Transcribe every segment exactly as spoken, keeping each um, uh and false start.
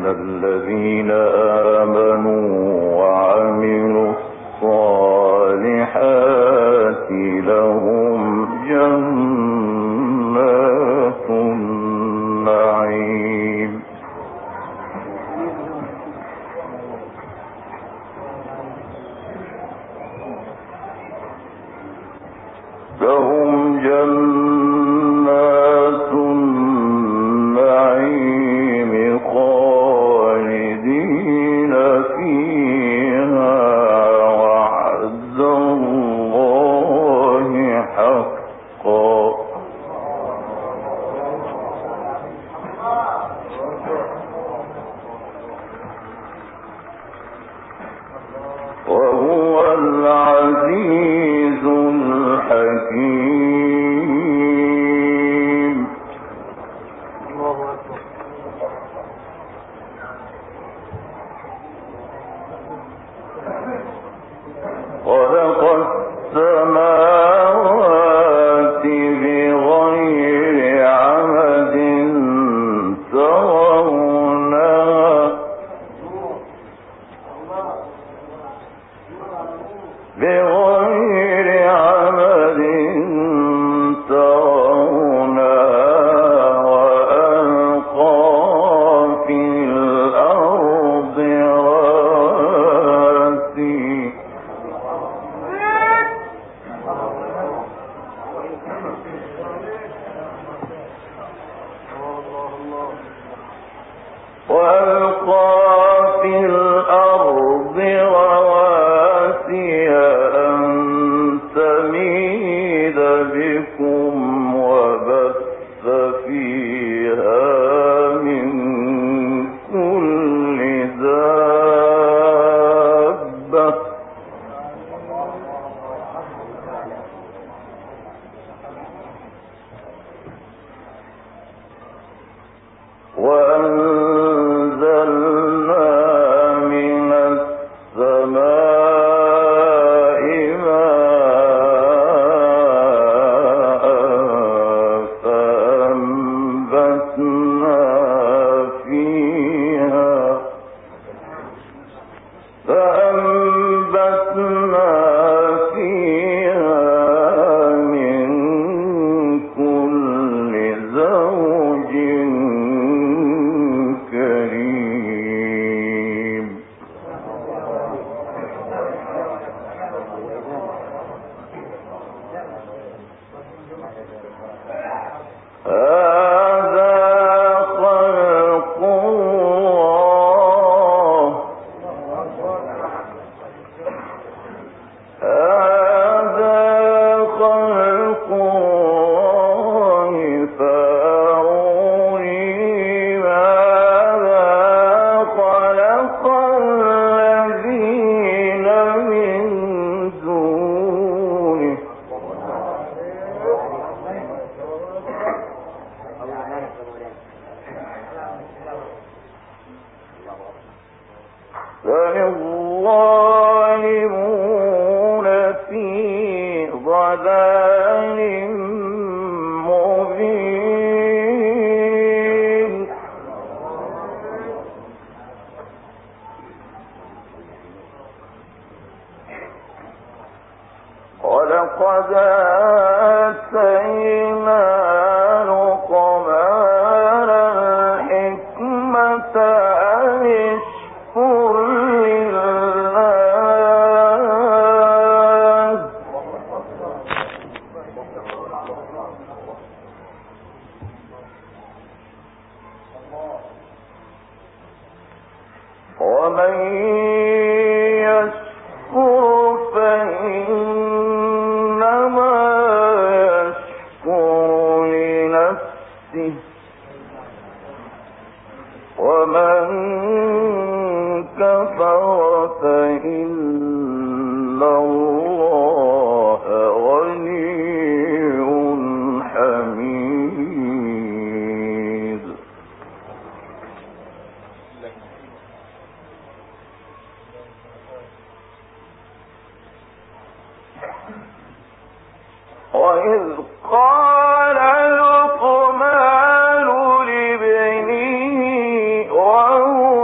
الذين آمنوا وعملوا الصالحات لهم جنات النعيم لهم جنات النعيم خالدين فيها وعد الله حقا وهو العزيز الحكيم خلق السماوات بغير عمد ترونها بغير عمد ترونها وألقى في الأرض رواسي وألقى في الأرض رواسي أن تميد بكم وبث فيها من كل دابة وأنزلنا من السماء ماء فأنبتنا فيها فأنبتنا فيها من كل زوج كريم هذا خلق الله هذا خلق الله فأروني ماذا خلق الذين من دونه بل الظالمون في ضلال مبين ولقد آتينا لقمان الحكمة أن اشكر لله ومن يشكر فإنما يشكر لنفسه ومن كفر فإن الله غني حميد وإذ قال لقمان لابنه وهو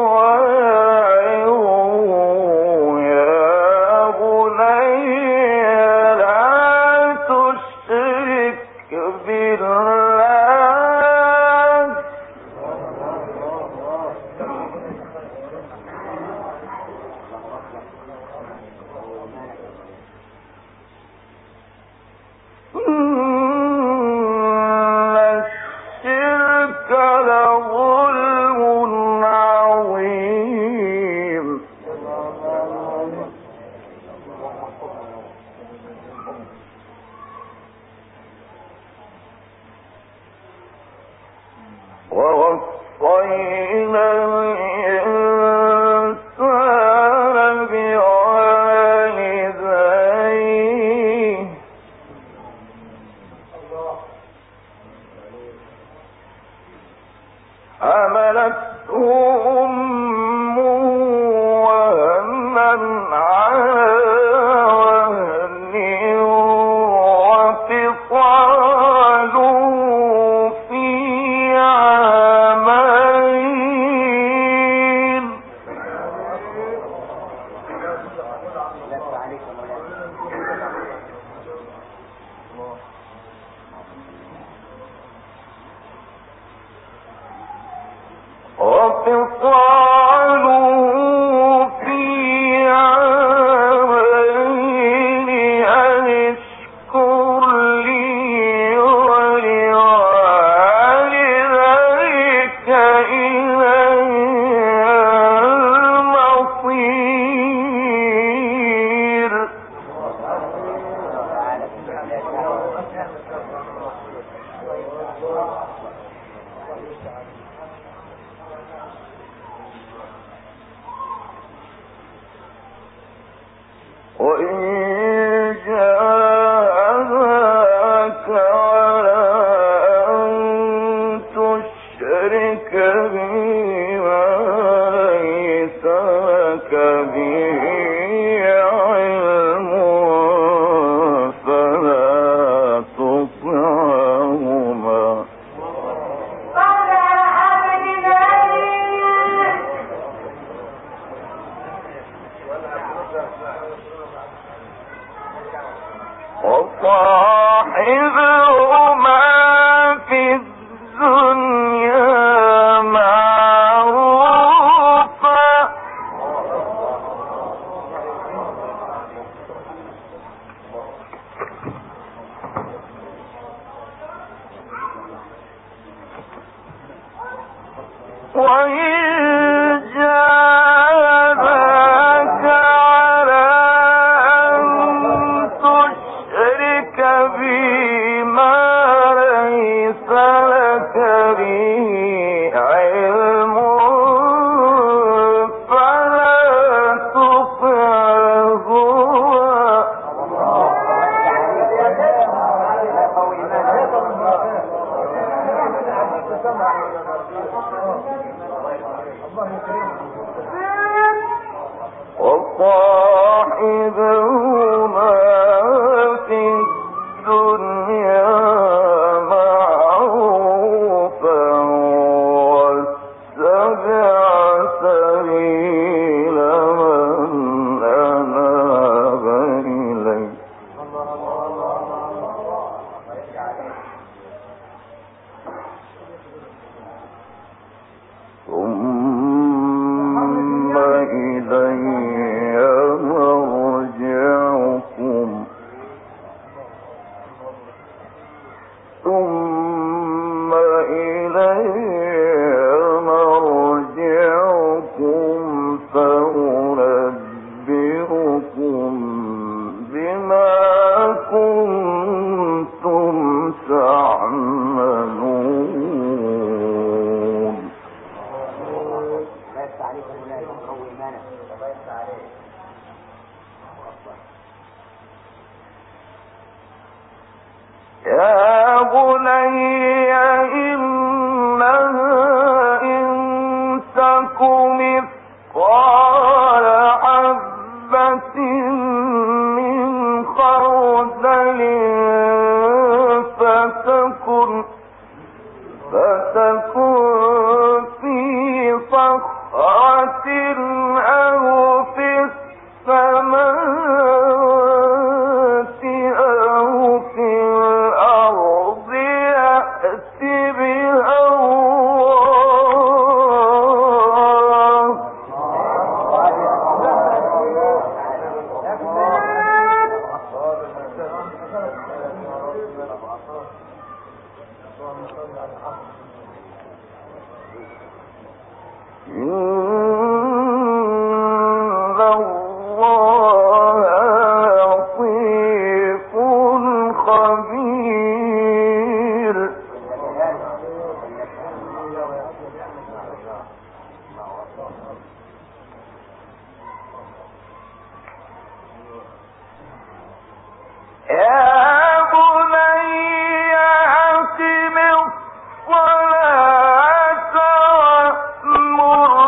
الصلاة وأمر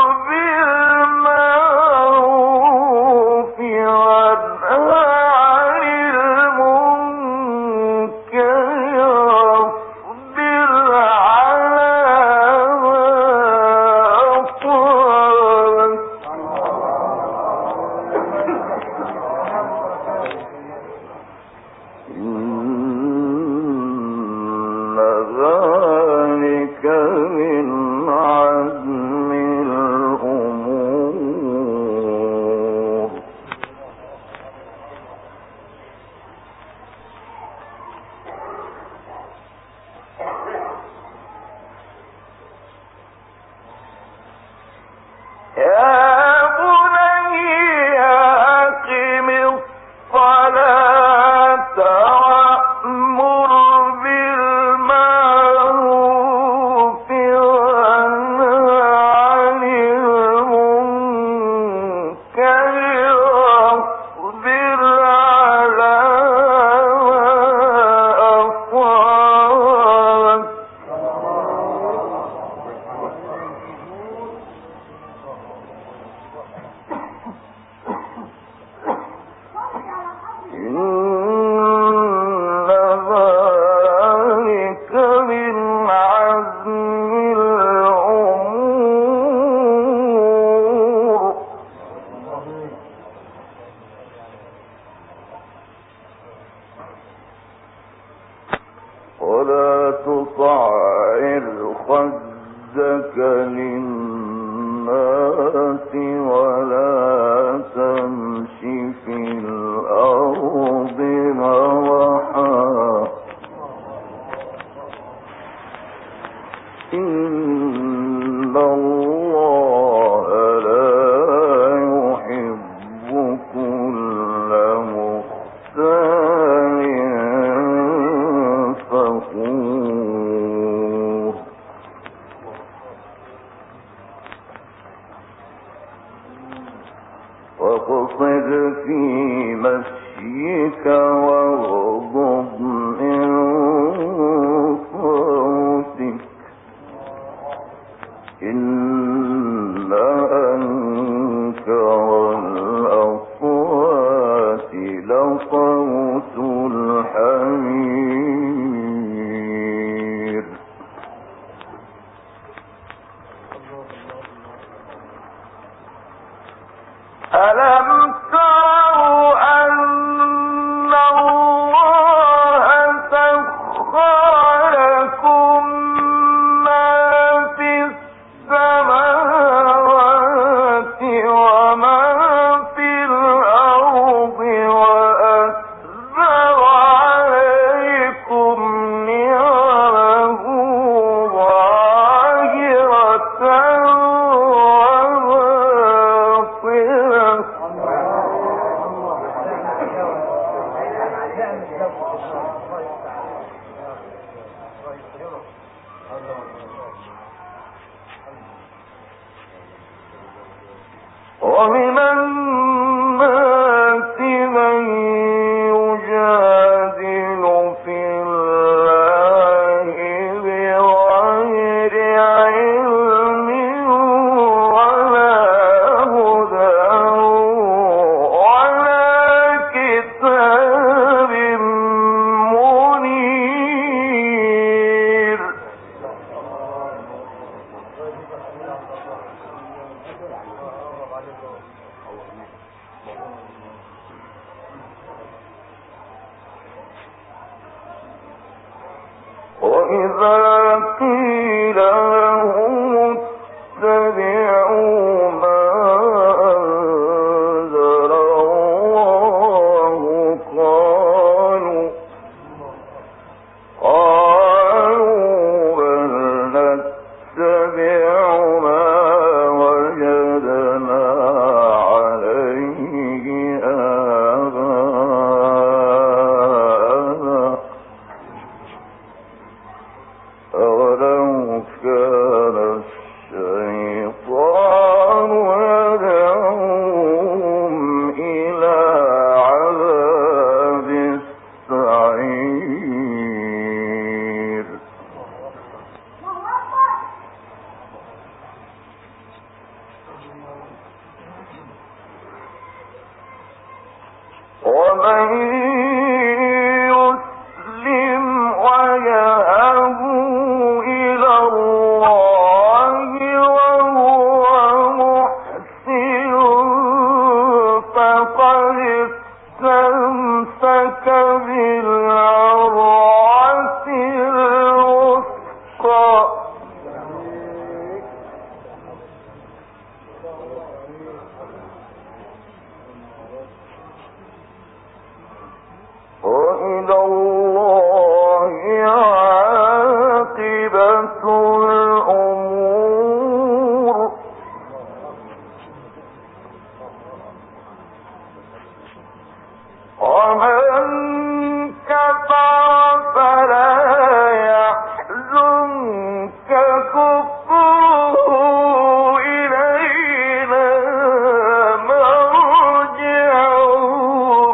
واقصد في مشيك واغضض من صوتك إن أنكر الأصوات لصوت الحمير. ألم تروا أن الله سخر لكم ما في السماوات وما في الأرض وأسبغ عليكم نعمه ظاهرة ومن الناس من يجادل في الله بغير علم ولا هدى ولا كتاب منير. وإذا قيل لهم اتبعوا ما أنزل الله قالوا قالوا بل نتبع ما وجدنا عليه آباءنا أولو كان الشيطان يدعوهم إلى عذاب السعير. ومن يسلم وجهه إلى الله وهو محسن فقد استمسك بالعروة الوثقى. وإلى الله عاقبة الأمور. ومن كفر فلا يحزنك كفره إلينا مرجعهم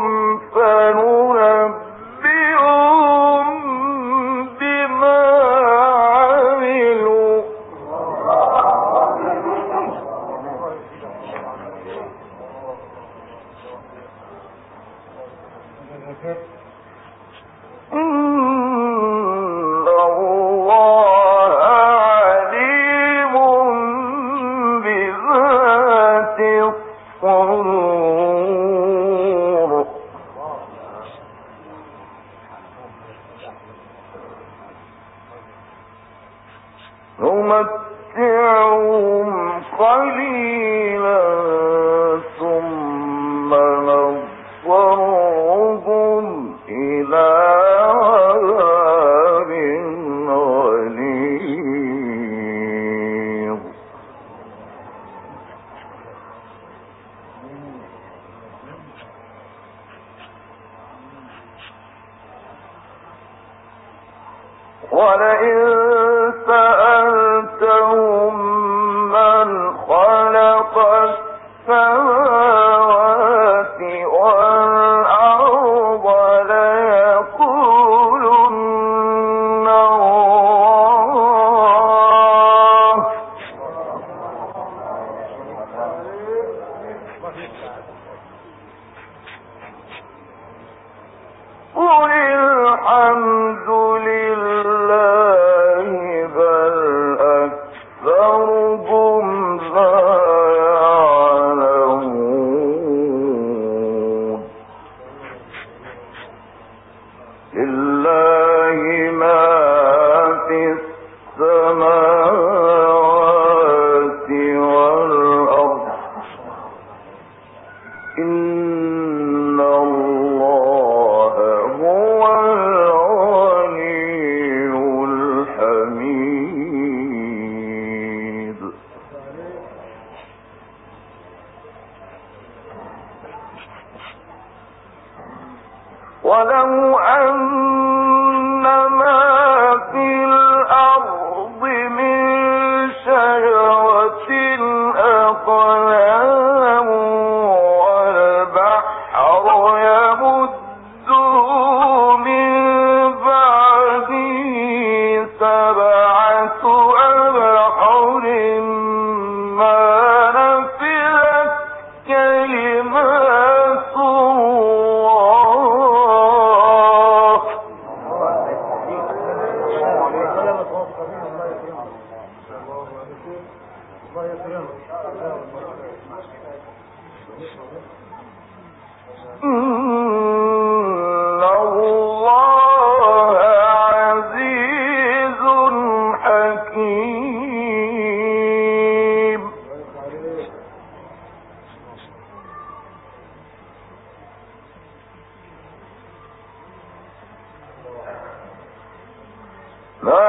فننبئهم بما عملوا. إن الله عليم بذات الصدور. نمتعهم قليلا ثم نضطرهم إلى عذاب غليظ. ولئن سألتهم من خلق السماوات قل الحمد لله بل أكثرهم لا يعلمون لله ما في السماوات والأرض إن الله هو الغني الحميد ولو أن ما في الأرض من شجرة أقلام والبحر يمده من بعده سبعة أبحر ما نفذت كلمات الله إن الله عزيز حكيم ما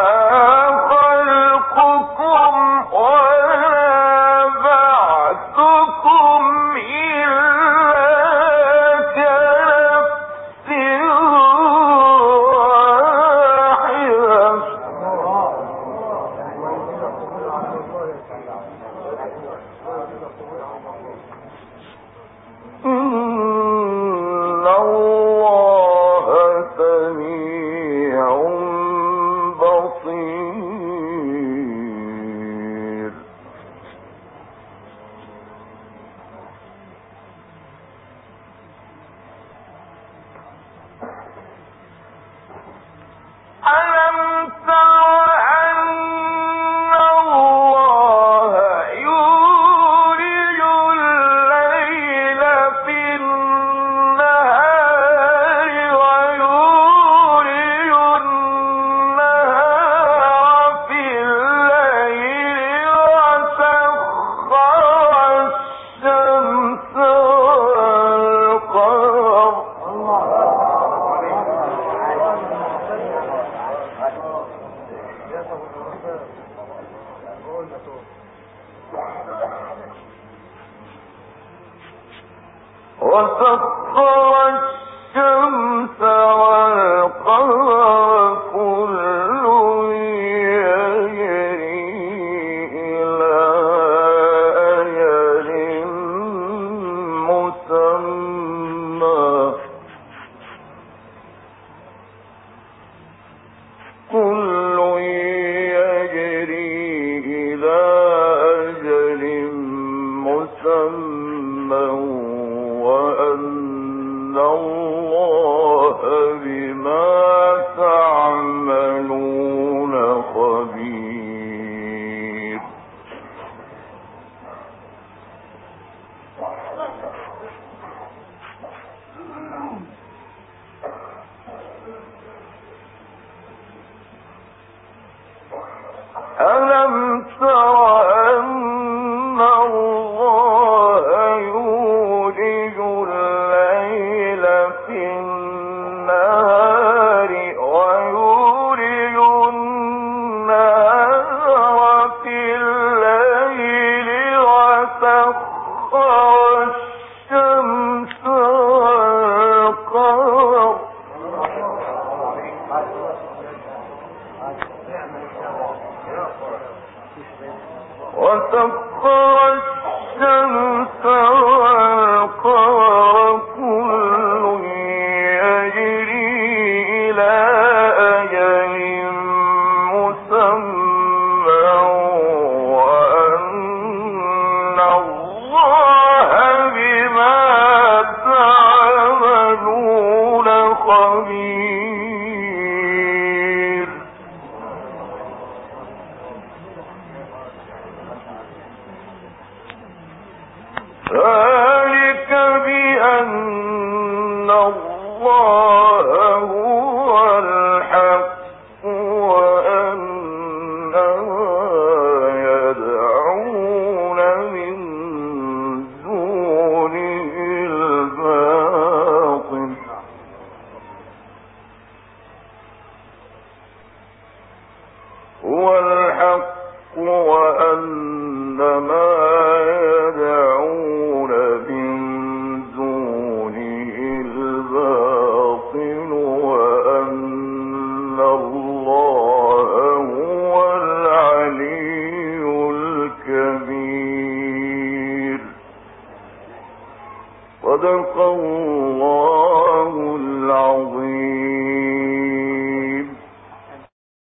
خلقكم ولا بعثكم إلا كنفس واحدة إن الله سميع بصير ألم تر أن الله يولج الليل في النهار ويولج النهار في الليل وسخر الشمس والقمر وسخر الشمس والقمر كل يجري إلى أجل مسمى كل يجري إلى أجل مسمى وأن الله بما تعملون خبير ألم تر أن الله يولج الليل في النهار ويولج النهار في الليل وسخر الشمس والقمر وسخر الشمس والقمر كل يجري إلى أجل مسمى وأن الله ذلك بأن الله هو الحق وأن ما يدعون من دونه الباطل هو الحق وأن ما يدعون من دونه الباطل وأن الله هو العلي الكبير. صدق الله